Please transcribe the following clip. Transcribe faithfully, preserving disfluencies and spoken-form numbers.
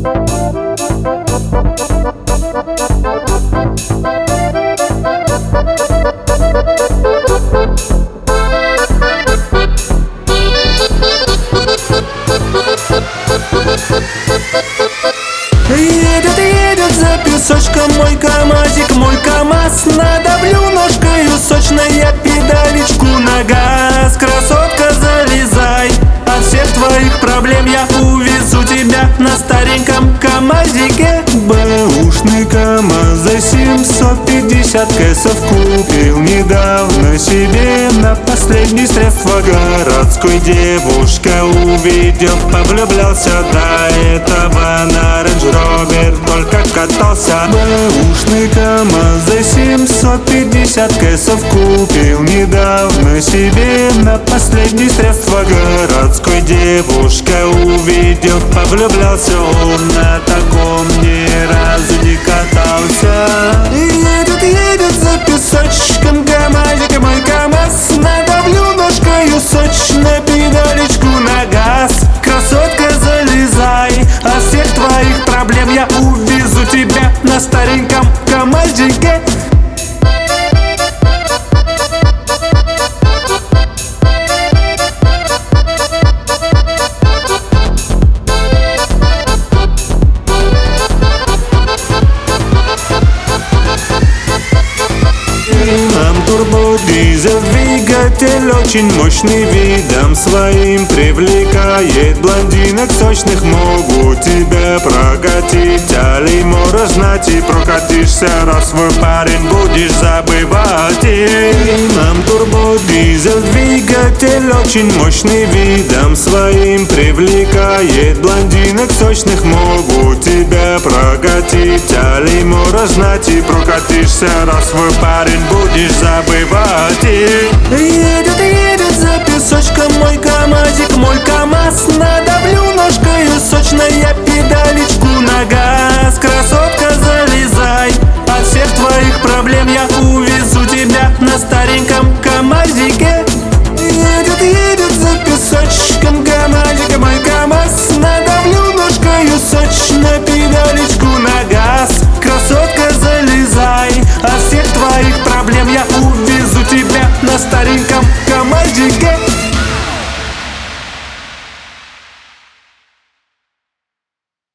Едет, едет за песочком мой камазик, мой КамАЗ. Надавлю ножкою сочная педалечку на газ. Красотка, залезай, от всех твоих проблем я увезу тебя на стареньком КамАЗике. Бэушный КамАЗ за семьсот пятьдесят кэсов купил недавно себе на последнее средство городской. Девушка увидел, повлюблялся до этого на Range Rover только катался. Бэушный КамАЗ за семьсот пятьдесят кэсов купил недавно себе на последнее средство городской. Девушка увидел, повлюблялся, он на таком ни разу не катался. Едет, едет за песочком КамАЗик мой КамАЗ. Надавлю ножкою сочно педалечку на газ. Красотка, залезай, от всех твоих проблем я увезу тебя на стареньком КамАЗике. Турбодизель, двигатель очень мощный, видом своим привлекает блондинок сочных. Могу тебя прокатить, а лимора знать и прокатишься, раз свой парень будешь забывать. Нам турбодизель, двигатель очень мощный, видом своим привлекает блондинок сочных. Могу тебя прокатить, а лимора знать и прокатишься, раз свой парень будешь забывать. Едет, едет за песочком мой камазик, мой КамАЗ. Надавлю ножкою сочная педалечку на газ. Красотка, залезай, от всех твоих проблем я увезу тебя на стареньком КамАЗике. Едет, едет за песочком камазик мой КамАЗ. Надавлю ножкою сочно педалечку на газ. Красотка, залезай, от всех твоих проблем я увезу тебя на стареньком КамАЗике.